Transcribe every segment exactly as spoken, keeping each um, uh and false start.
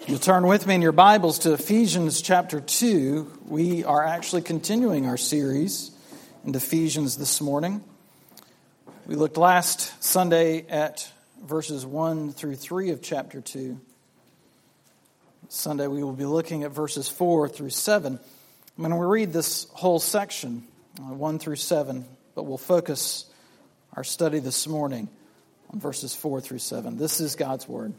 You'll turn with me in your Bibles to Ephesians chapter two. We are actually continuing our series in Ephesians this morning. We looked last Sunday at verses one through three of chapter two. Sunday we will be looking at verses four through seven. I'm going to read this whole section, one through seven, but we'll focus our study this morning on verses four through seven. This is God's Word.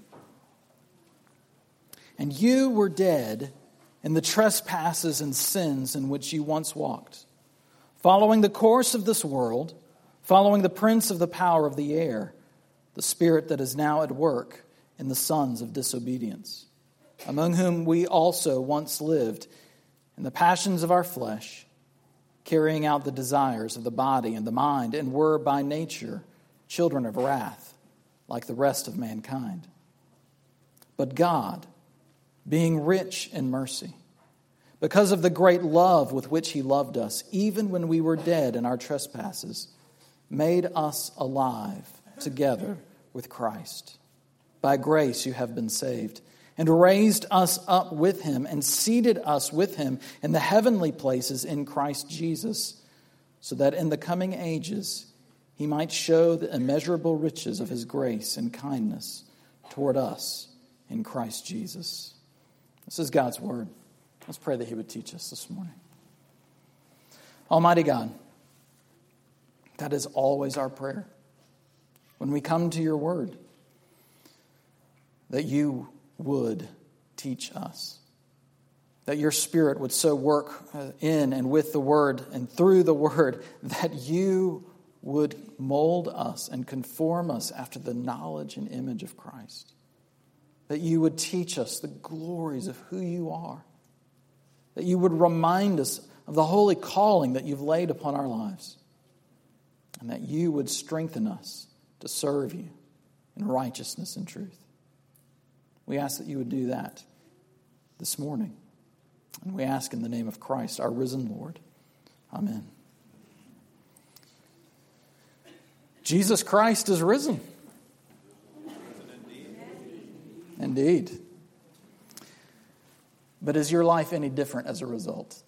And you were dead in the trespasses and sins in which you once walked, following the course of this world, following the prince of the power of the air, the spirit that is now at work in the sons of disobedience, among whom we also once lived in the passions of our flesh, carrying out the desires of the body and the mind, and were by nature children of wrath, like the rest of mankind. But God, being rich in mercy, because of the great love with which He loved us, even when we were dead in our trespasses, made us alive together with Christ. By grace you have been saved, and raised us up with Him, and seated us with Him in the heavenly places in Christ Jesus, so that in the coming ages He might show the immeasurable riches of His grace and kindness toward us in Christ Jesus. This is God's Word. Let's pray that He would teach us this morning. Almighty God, that is always our prayer. When we come to your Word, that you would teach us. That your Spirit would so work in and with the Word and through the Word that you would mold us and conform us after the knowledge and image of Christ. That you would teach us the glories of who you are. That you would remind us of the holy calling that you've laid upon our lives. And that you would strengthen us to serve you in righteousness and truth. We ask that you would do that this morning. And we ask in the name of Christ, our risen Lord. Amen. Jesus Christ is risen. Indeed. But is your life any different as a result?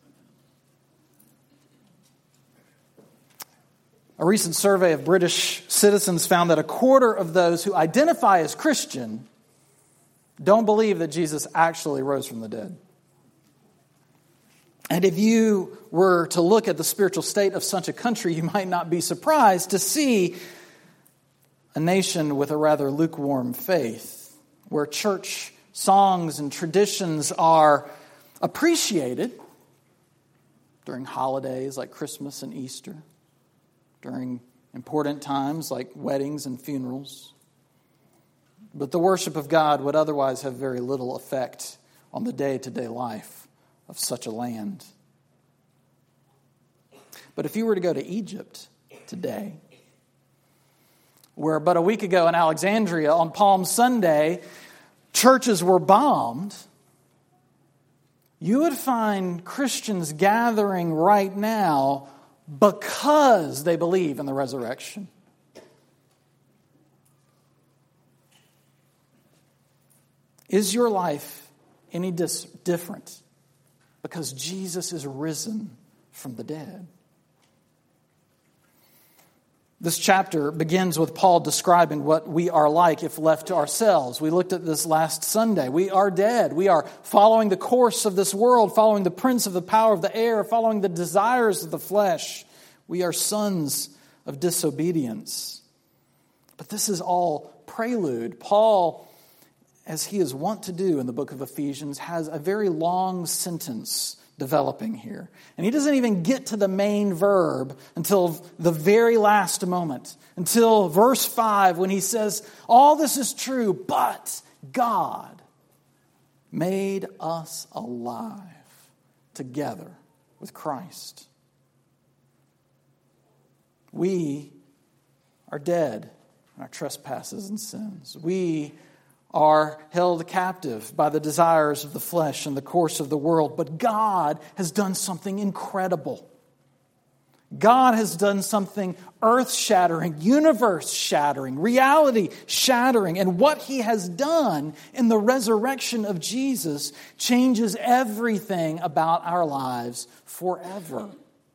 A recent survey of British citizens found that a quarter of those who identify as Christian don't believe that Jesus actually rose from the dead. And if you were to look at the spiritual state of such a country, you might not be surprised to see a nation with a rather lukewarm faith, where church songs and traditions are appreciated during holidays like Christmas and Easter, during important times like weddings and funerals. But the worship of God would otherwise have very little effect on the day-to-day life of such a land. But if you were to go to Egypt today, where but a week ago in Alexandria on Palm Sunday, churches were bombed, you would find Christians gathering right now because they believe in the resurrection. Is your life any dis- different because Jesus is risen from the dead? This chapter begins with Paul describing what we are like if left to ourselves. We looked at this last Sunday. We are dead. We are following the course of this world, following the prince of the power of the air, following the desires of the flesh. We are sons of disobedience. But this is all prelude. Paul, as he is wont to do in the book of Ephesians, has a very long sentence developing here. And he doesn't even get to the main verb until the very last moment, until verse five, when he says, all this is true, but God made us alive together with Christ. We are dead in our trespasses and sins. We are held captive by the desires of the flesh and the course of the world. But God has done something incredible. God has done something earth-shattering, universe-shattering, reality-shattering. And what He has done in the resurrection of Jesus changes everything about our lives forever.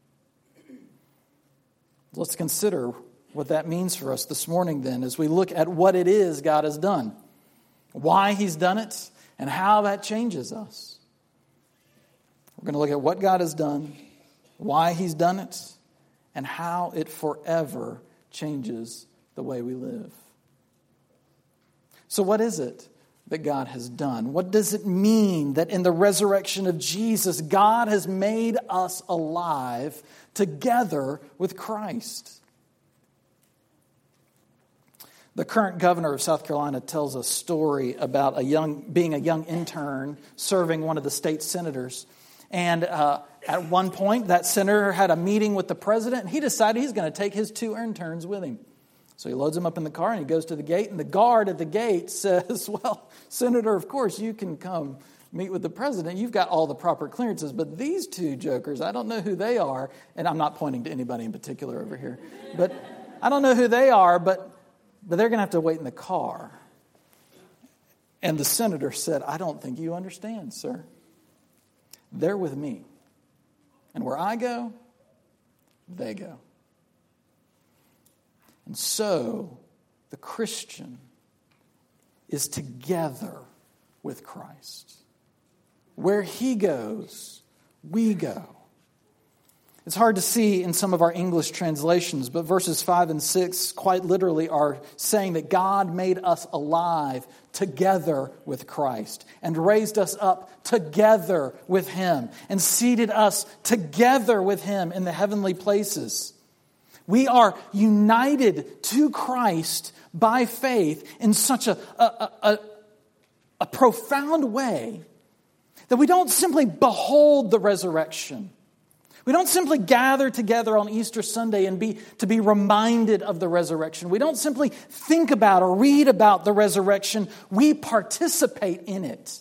Let's consider what that means for us this morning then as we look at what it is God has done, why He's done it, and how that changes us. We're going to look at what God has done, why He's done it, and how it forever changes the way we live. So what is it that God has done? What does it mean that in the resurrection of Jesus, God has made us alive together with Christ? The current governor of South Carolina tells a story about a young, being a young intern serving one of the state senators. And uh, at one point, that senator had a meeting with the president, and he decided he's going to take his two interns with him. So he loads them up in the car, and he goes to the gate, and the guard at the gate says, well, Senator, of course, you can come meet with the president. You've got all the proper clearances, but these two jokers, I don't know who they are, and I'm not pointing to anybody in particular over here, but I don't know who they are, but, but they're going to have to wait in the car. And the senator said, I don't think you understand, sir. They're with me. And where I go, they go. And so, the Christian is together with Christ. Where He goes, we go. It's hard to see in some of our English translations, but verses five and six quite literally are saying that God made us alive together with Christ and raised us up together with Him and seated us together with Him in the heavenly places. We are united to Christ by faith in such a, a, a, a profound way that we don't simply behold the resurrection. We don't simply gather together on Easter Sunday and be to be reminded of the resurrection. We don't simply think about or read about the resurrection. We participate in it.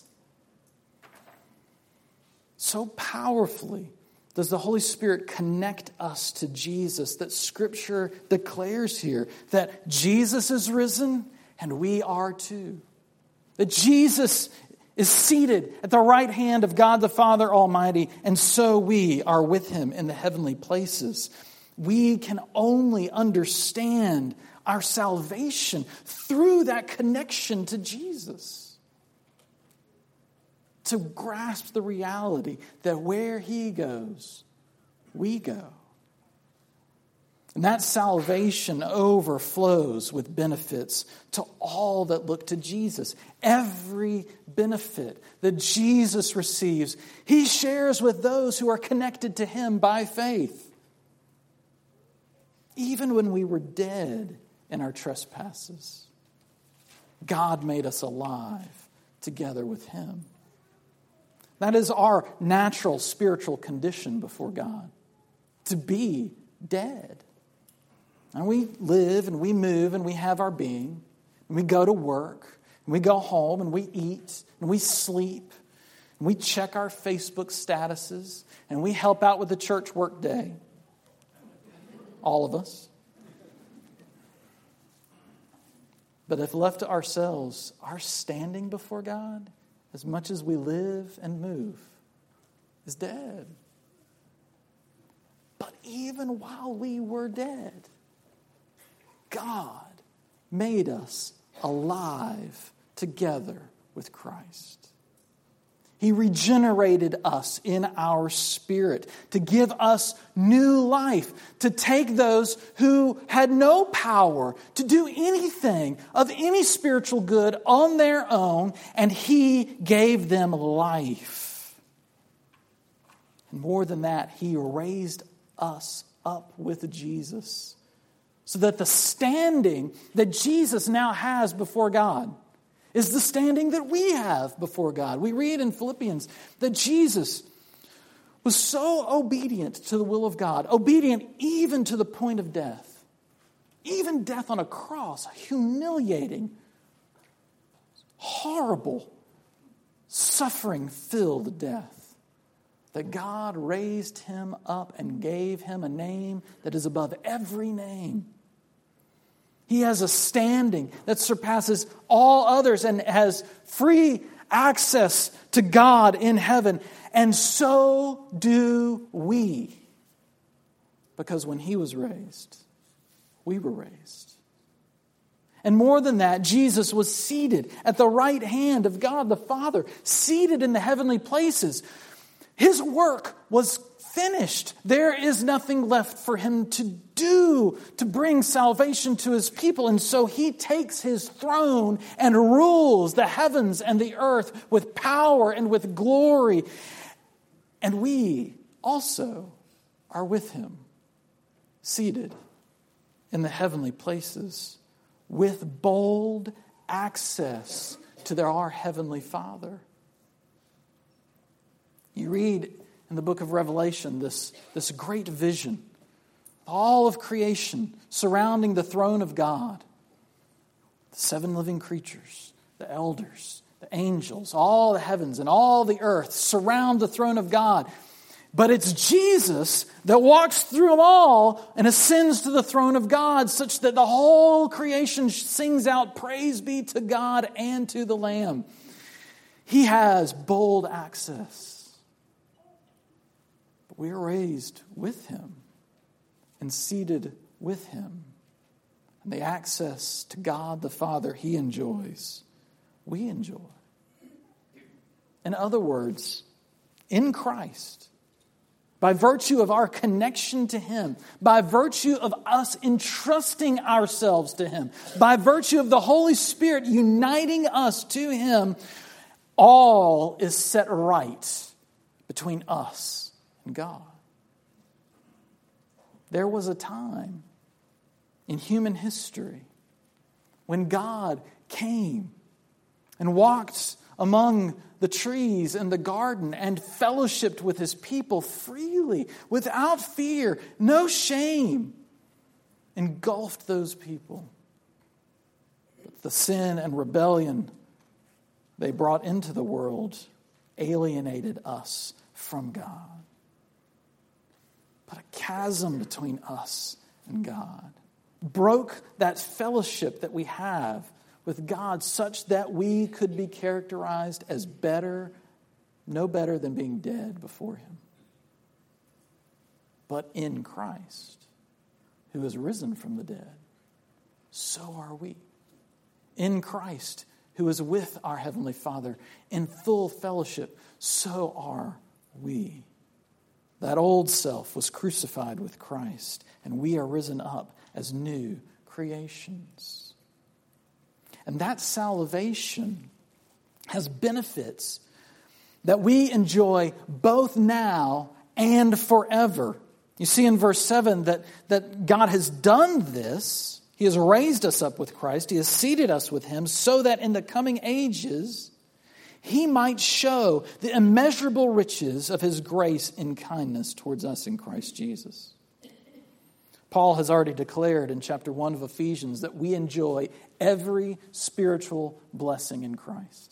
So powerfully does the Holy Spirit connect us to Jesus that Scripture declares here that Jesus is risen and we are too. That Jesus is seated at the right hand of God the Father Almighty, and so we are with Him in the heavenly places. We can only understand our salvation through that connection to Jesus. To grasp the reality that where He goes, we go. And that salvation overflows with benefits to all that look to Jesus. Every benefit that Jesus receives, He shares with those who are connected to Him by faith. Even when we were dead in our trespasses, God made us alive together with Him. That is our natural spiritual condition before God, to be dead. And we live and we move and we have our being. And we go to work. And we go home and we eat. And we sleep. And we check our Facebook statuses. And we help out with the church work day. All of us. But if left to ourselves, our standing before God, as much as we live and move, is dead. But even while we were dead, God made us alive together with Christ. He regenerated us in our spirit to give us new life, to take those who had no power to do anything of any spiritual good on their own, and He gave them life. And more than that, He raised us up with Jesus, so that the standing that Jesus now has before God is the standing that we have before God. We read in Philippians that Jesus was so obedient to the will of God, obedient even to the point of death, even death on a cross, a humiliating, horrible, suffering-filled death, that God raised him up and gave him a name that is above every name. He has a standing that surpasses all others and has free access to God in heaven. And so do we. Because when he was raised, we were raised. And more than that, Jesus was seated at the right hand of God the Father, seated in the heavenly places. His work was finished. There is nothing left for him to do to bring salvation to his people. And so he takes his throne and rules the heavens and the earth with power and with glory. And we also are with him, seated in the heavenly places with bold access to their, our Heavenly Father. You read in the book of Revelation this, this great vision, all of creation surrounding the throne of God, the seven living creatures, the elders, the angels, all the heavens and all the earth surround the throne of God. But it's Jesus that walks through them all and ascends to the throne of God, such that the whole creation sings out, praise be to God and to the Lamb. He has bold access. But we are raised with him and seated with him. And the access to God the Father he enjoys, we enjoy. In other words, in Christ, by virtue of our connection to him, by virtue of us entrusting ourselves to him, by virtue of the Holy Spirit uniting us to him, all is set right between us and God. There was a time in human history when God came and walked among the trees in the garden and fellowshiped with his people freely, without fear, no shame, engulfed those people. But the sin and rebellion they brought into the world alienated us from God. Put a chasm between us and God. Broke that fellowship that we have with God such that we could be characterized as better, no better than being dead before him. But in Christ, who is risen from the dead, so are we. In Christ, who is with our Heavenly Father in full fellowship, so are we. That old self was crucified with Christ, and we are risen up as new creations. And that salvation has benefits that we enjoy both now and forever. You see in verse seven that, that God has done this. He has raised us up with Christ. He has seated us with him so that in the coming ages he might show the immeasurable riches of his grace and kindness towards us in Christ Jesus. Paul has already declared in chapter one of Ephesians that we enjoy every spiritual blessing in Christ.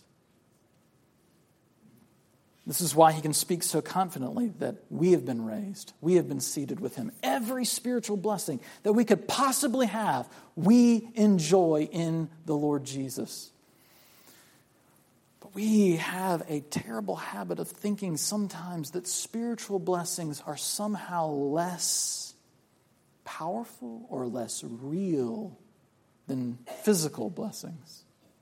This is why he can speak so confidently that we have been raised. We have been seated with him. Every spiritual blessing that we could possibly have, we enjoy in the Lord Jesus. But we have a terrible habit of thinking sometimes that spiritual blessings are somehow less powerful or less real than physical blessings.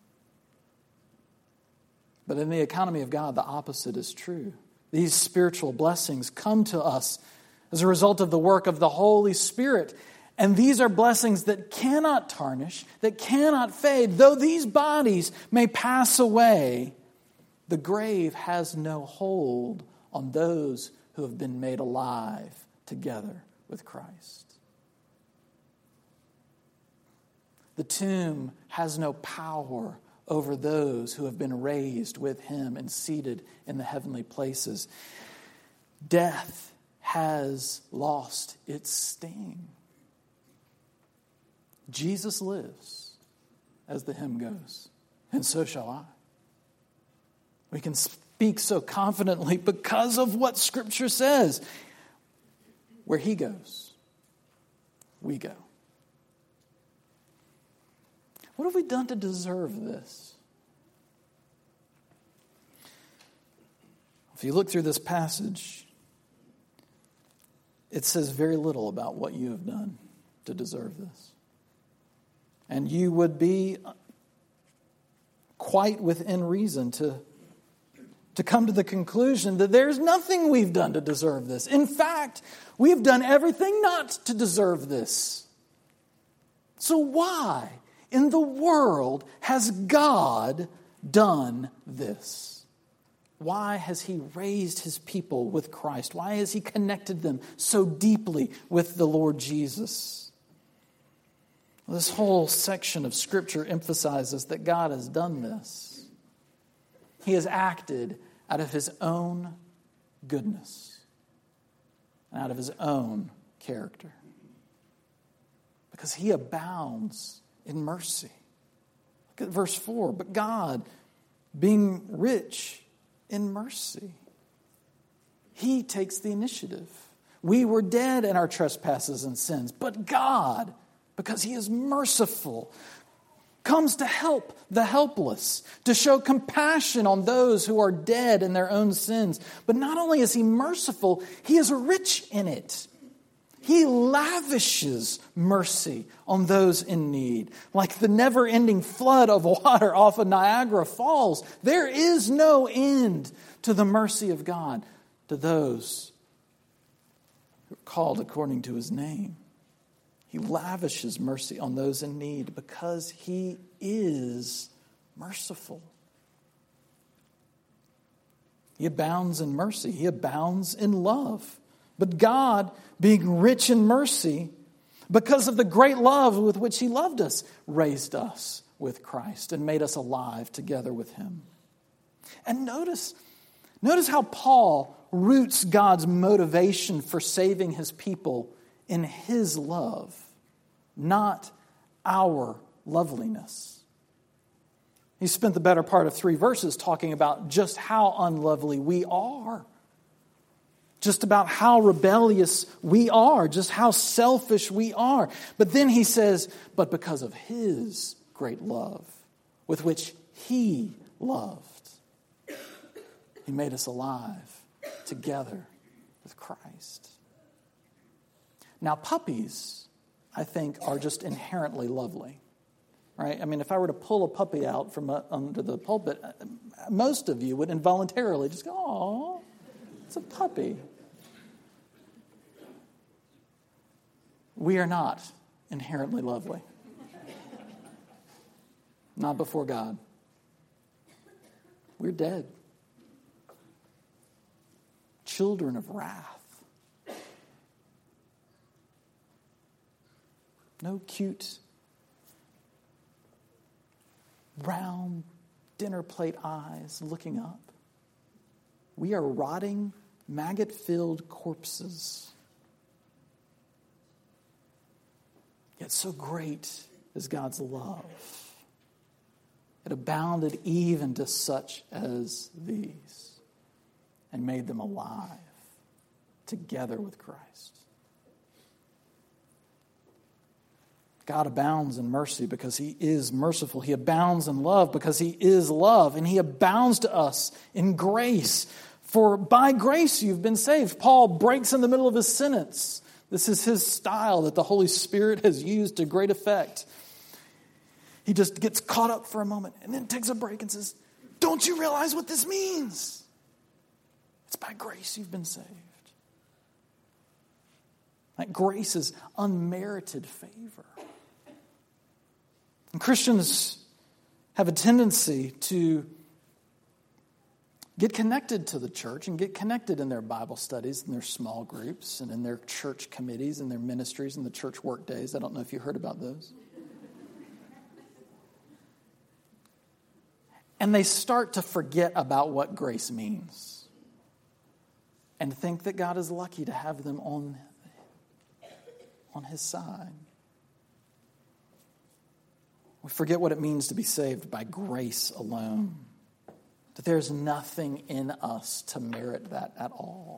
But in the economy of God, the opposite is true. These spiritual blessings come to us as a result of the work of the Holy Spirit. And these are blessings that cannot tarnish, that cannot fade. Though these bodies may pass away, the grave has no hold on those who have been made alive together with Christ. The tomb has no power over those who have been raised with him and seated in the heavenly places. Death has lost its sting. Jesus lives, as the hymn goes, and so shall I. We can speak so confidently because of what Scripture says. Where he goes, we go. What have we done to deserve this? If you look through this passage, it says very little about what you have done to deserve this. And you would be quite within reason to, to come to the conclusion that there's nothing we've done to deserve this. In fact, we've done everything not to deserve this. So why in the world has God done this? Why has he raised his people with Christ? Why has he connected them so deeply with the Lord Jesus? Well, this whole section of Scripture emphasizes that God has done this. He has acted out of his own goodness and out of his own character. Because he abounds in mercy. Look at verse four. But God, being rich in mercy, he takes the initiative. We were dead in our trespasses and sins, but God, because he is merciful, comes to help the helpless, to show compassion on those who are dead in their own sins. But not only is he merciful, he is rich in it. He lavishes mercy on those in need. Like the never-ending flood of water off of Niagara Falls, there is no end to the mercy of God to those who are called according to his name. He lavishes mercy on those in need because he is merciful. He abounds in mercy. He abounds in love. But God, being rich in mercy, because of the great love with which he loved us, raised us with Christ and made us alive together with him. And notice, notice how Paul roots God's motivation for saving his people in his love, not our loveliness. He spent the better part of three verses talking about just how unlovely we are. Just about how rebellious we are, just how selfish we are. But then he says, but because of his great love, with which he loved, he made us alive together with Christ. Now, puppies, I think, are just inherently lovely. Right? I mean, if I were to pull a puppy out from under the pulpit, most of you would involuntarily just go, "Aw, it's a puppy." We are not inherently lovely. Not before God. We're dead. Children of wrath. No cute, round dinner plate eyes looking up. We are rotting, maggot-filled corpses. Yet so great is God's love. It abounded even to such as these and made them alive together with Christ. God abounds in mercy because he is merciful. He abounds in love because he is love. And he abounds to us in grace. For by grace you've been saved. Paul breaks in the middle of his sentence. This is his style that the Holy Spirit has used to great effect. He just gets caught up for a moment and then takes a break and says, don't you realize what this means? It's by grace you've been saved. That grace is unmerited favor. And Christians have a tendency to get connected to the church and get connected in their Bible studies, in their small groups, and in their church committees, and their ministries, and the church work days. I don't know if you heard about those. And they start to forget about what grace means and think that God is lucky to have them on, on his side. We forget what it means to be saved by grace alone. that there's nothing in us to merit that at all.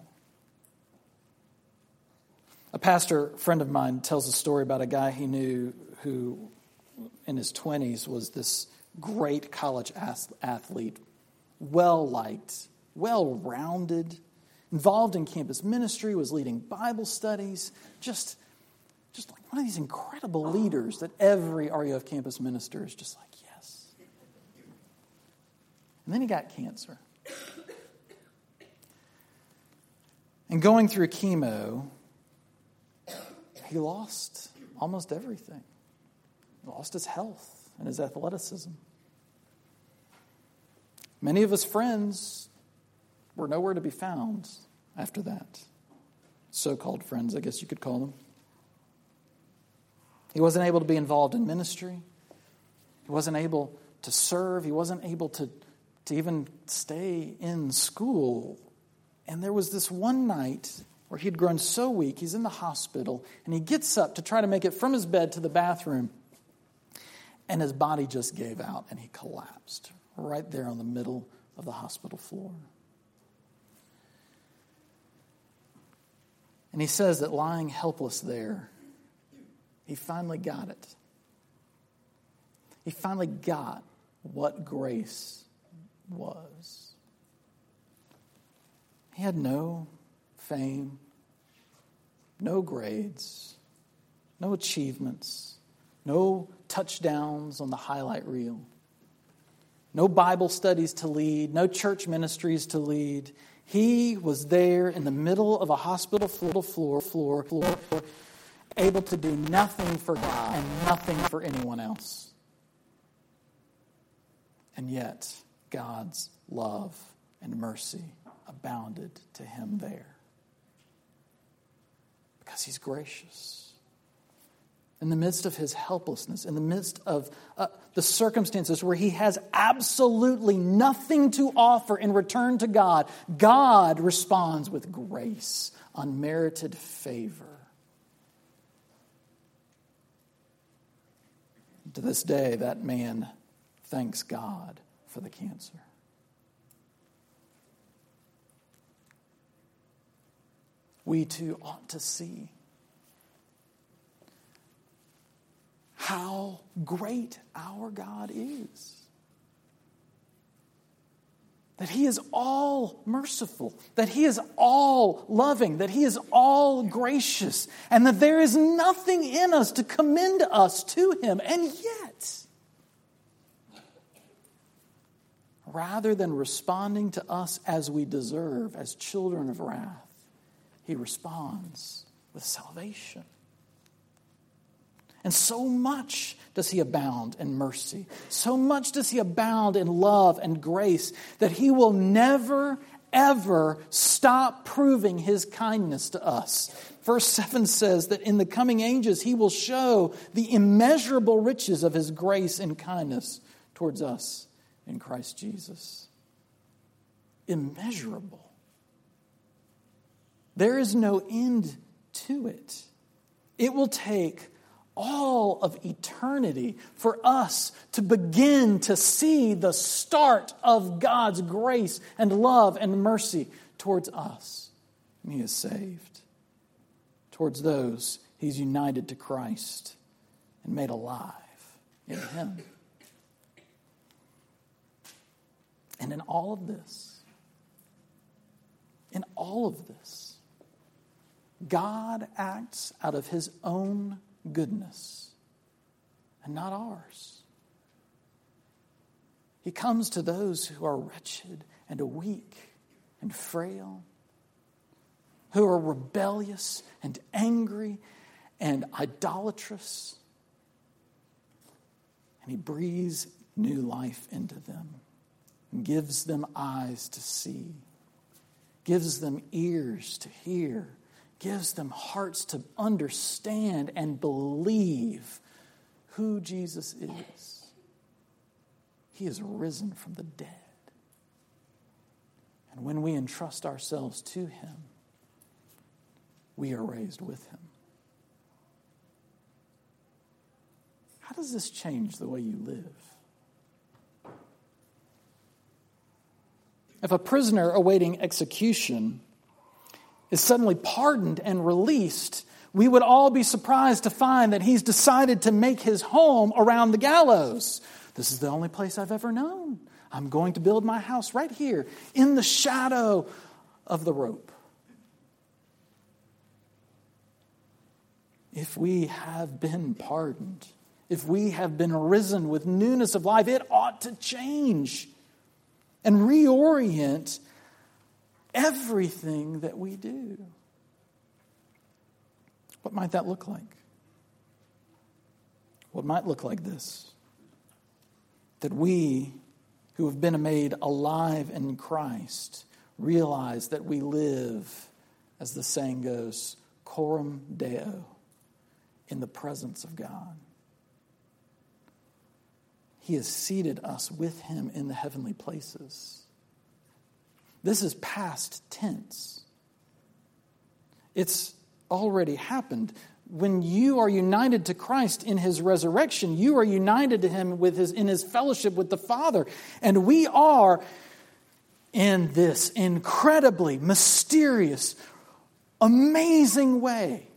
A pastor friend of mine tells a story about a guy he knew who, in his twenties, was this great college athlete, well-liked, well-rounded, involved in campus ministry, was leading Bible studies, just, just like one of these incredible leaders that every R U F campus minister is just like, yes. And then he got cancer. And going through chemo, he lost almost everything. He lost his health and his athleticism. Many of his friends were nowhere to be found after that. So-called friends, I guess you could call them. He wasn't able to be involved in ministry. He wasn't able to serve. He wasn't able to, to even stay in school. And there was this one night where he'd grown so weak, he's in the hospital, and he gets up to try to make it from his bed to the bathroom, and his body just gave out, and he collapsed right there on the middle of the hospital floor. And he says that lying helpless there, he finally got it. He finally got what grace was. He had no fame, no grades, no achievements, no touchdowns on the highlight reel, no Bible studies to lead, no church ministries to lead. He was there in the middle of a hospital floor, floor, floor, floor, floor, able to do nothing for God and nothing for anyone else. And yet, God's love and mercy abounded to him there. Because he's gracious. In the midst of his helplessness, in the midst of uh, the circumstances where he has absolutely nothing to offer in return to God, God responds with grace, unmerited favor. To this day, that man thanks God for the cancer. We too ought to see how great our God is. That he is all merciful, that he is all loving, that he is all gracious, and that there is nothing in us to commend us to him. And yet, rather than responding to us as we deserve, as children of wrath, he responds with salvation. And so much does he abound in mercy. So much does he abound in love and grace that he will never, ever stop proving his kindness to us. Verse seven says that in the coming ages he will show the immeasurable riches of his grace and kindness towards us in Christ Jesus. Immeasurable. There is no end to it. It will take all of eternity for us to begin to see the start of God's grace and love and mercy towards us. And he is saved. Towards those he's united to Christ and made alive in him. And in all of this, in all of this, God acts out of his own goodness and not ours. He comes to those who are wretched and weak and frail, who are rebellious and angry and idolatrous, and he breathes new life into them and gives them eyes to see, gives them ears to hear, gives them hearts to understand and believe who Jesus is. He is risen from the dead. And when we entrust ourselves to him, we are raised with him. How does this change the way you live? If a prisoner awaiting execution is suddenly pardoned and released, we would all be surprised to find that he's decided to make his home around the gallows. This is the only place I've ever known. I'm going to build my house right here in the shadow of the rope. If we have been pardoned, if we have been risen with newness of life, it ought to change and reorient everything that we do. What might that look like? What might look like this: that we who have been made alive in Christ realize that we live, as the saying goes, coram Deo, in the presence of God. He has seated us with him in the heavenly places. This is past tense. It's already happened. When you are united to Christ in his resurrection, you are united to him with his, in his fellowship with the Father. And we are in this incredibly mysterious, amazing way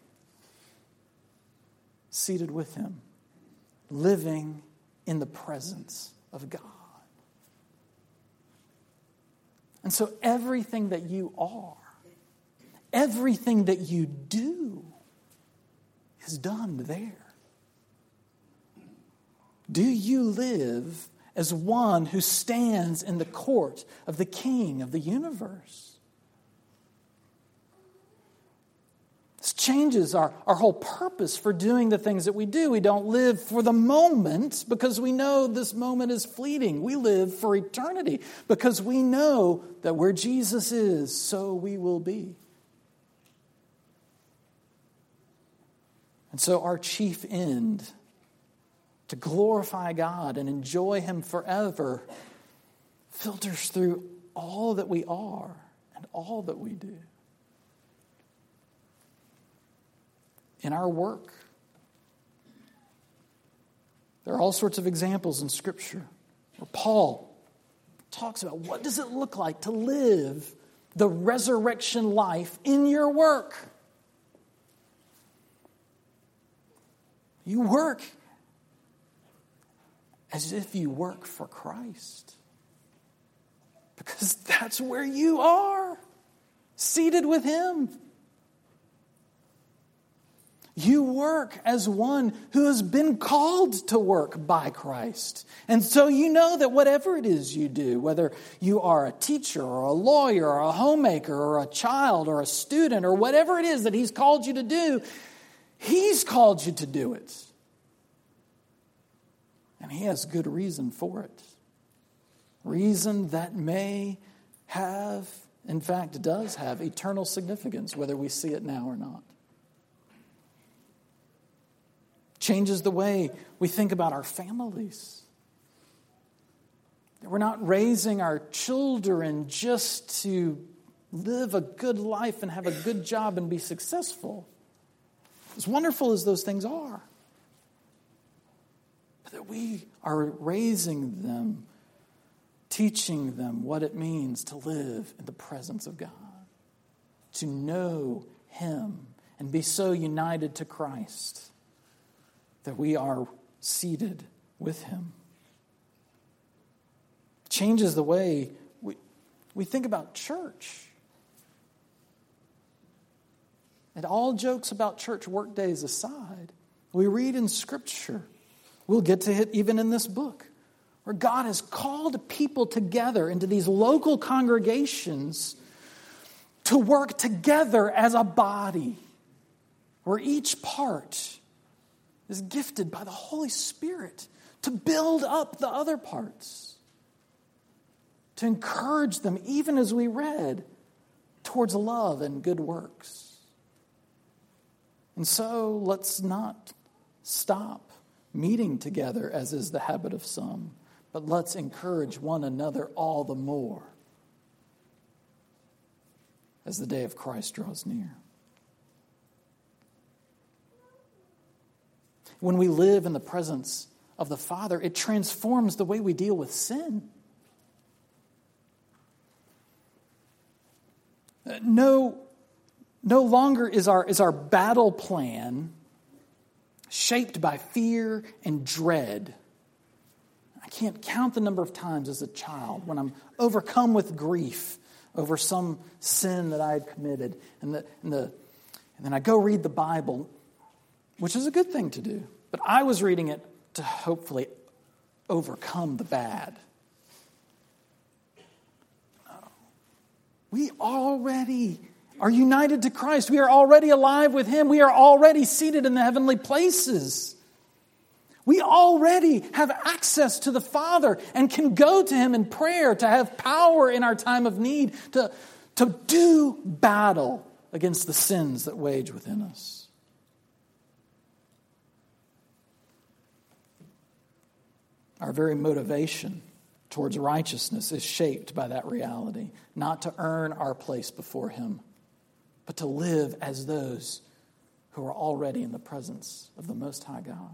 seated with him, living in the presence of God. And so everything that you are, everything that you do is done there. Do you live as one who stands in the court of the King of the universe? This changes our, our whole purpose for doing the things that we do. We don't live for the moment because we know this moment is fleeting. We live for eternity because we know that where Jesus is, so we will be. And so our chief end, to glorify God and enjoy him forever, filters through all that we are and all that we do. In our work, there are all sorts of examples in Scripture where Paul talks about what does it look like to live the resurrection life in your work. You work as if you work for Christ, because that's where you are, seated with him. You work as one who has been called to work by Christ. And so you know that whatever it is you do, whether you are a teacher or a lawyer or a homemaker or a child or a student or whatever it is that he's called you to do, he's called you to do it. And he has good reason for it. Reason that may have, in fact, does have eternal significance, whether we see it now or not. Changes the way we think about our families. We're not raising our children just to live a good life and have a good job and be successful. As wonderful as those things are. But that we are raising them, teaching them what it means to live in the presence of God. To know him and be so united to Christ that we are seated with him. Changes the way we, we think about church. And all jokes about church work days aside, we read in Scripture, we'll get to it even in this book, where God has called people together into these local congregations to work together as a body, where each part is gifted by the Holy Spirit to build up the other parts, to encourage them, even as we read, towards love and good works. And so let's not stop meeting together, as is the habit of some, but let's encourage one another all the more as the day of Christ draws near. When we live in the presence of the Father, it transforms the way we deal with sin. No, no longer is our, is our battle plan shaped by fear and dread. I can't count the number of times as a child when I'm overcome with grief over some sin that I had committed. And, the, and, the, and then I go read the Bible, which is a good thing to do. But I was reading it to hopefully overcome the bad. No. We already are united to Christ. We are already alive with Him. We are already seated in the heavenly places. We already have access to the Father and can go to Him in prayer, to have power in our time of need, to, to do battle against the sins that wage within us. Our very motivation towards righteousness is shaped by that reality, not to earn our place before Him, but to live as those who are already in the presence of the Most High God.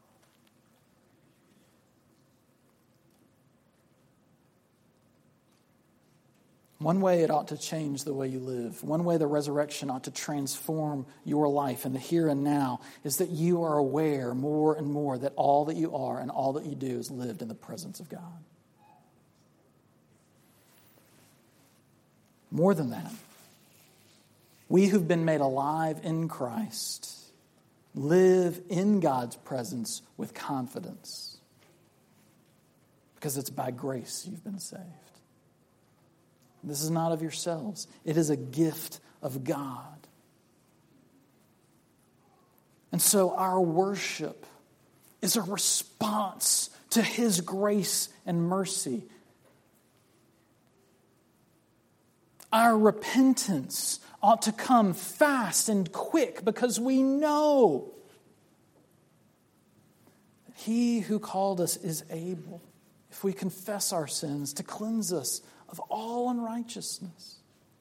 One way it ought to change the way you live, one way the resurrection ought to transform your life in the here and now, is that you are aware more and more that all that you are and all that you do is lived in the presence of God. More than that, we who've been made alive in Christ live in God's presence with confidence, because it's by grace you've been saved. This is not of yourselves. It is a gift of God. And so our worship is a response to His grace and mercy. Our repentance ought to come fast and quick because we know that He who called us is able, if we confess our sins, to cleanse us of all unrighteousness.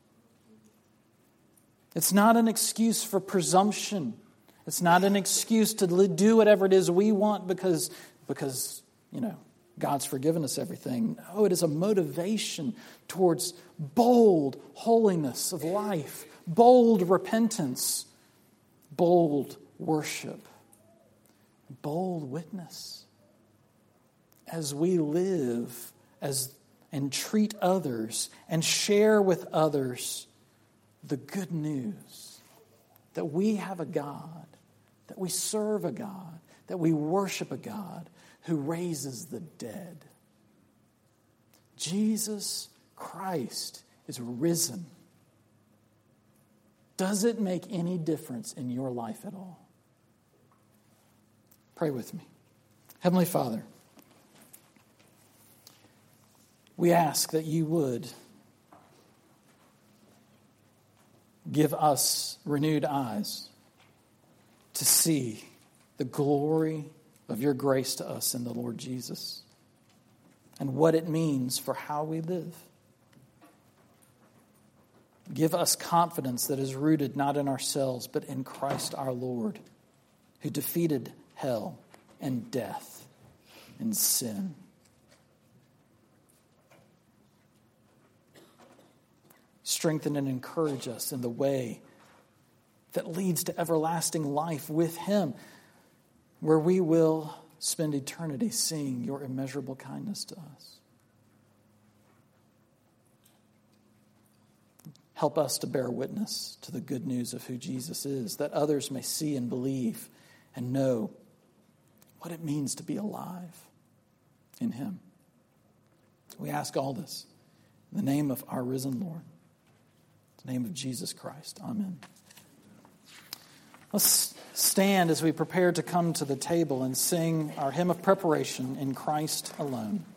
It's not an excuse for presumption. It's not an excuse to do whatever it is we want because, because you know, God's forgiven us everything. No, it is a motivation towards bold holiness of life, bold repentance, bold worship, bold witness. As we live as and treat others and share with others the good news that we have a God, that we serve a God, that we worship a God who raises the dead. Jesus Christ is risen. Does it make any difference in your life at all? Pray with me. Heavenly Father, we ask that you would give us renewed eyes to see the glory of your grace to us in the Lord Jesus and what it means for how we live. Give us confidence that is rooted not in ourselves, but in Christ our Lord, who defeated hell and death and sin. Strengthen and encourage us in the way that leads to everlasting life with Him, where we will spend eternity seeing your immeasurable kindness to us. Help us to bear witness to the good news of who Jesus is, that others may see and believe and know what it means to be alive in Him. We ask all this in the name of our risen Lord. In the name of Jesus Christ. Amen. Let's stand as we prepare to come to the table and sing our hymn of preparation, In Christ Alone.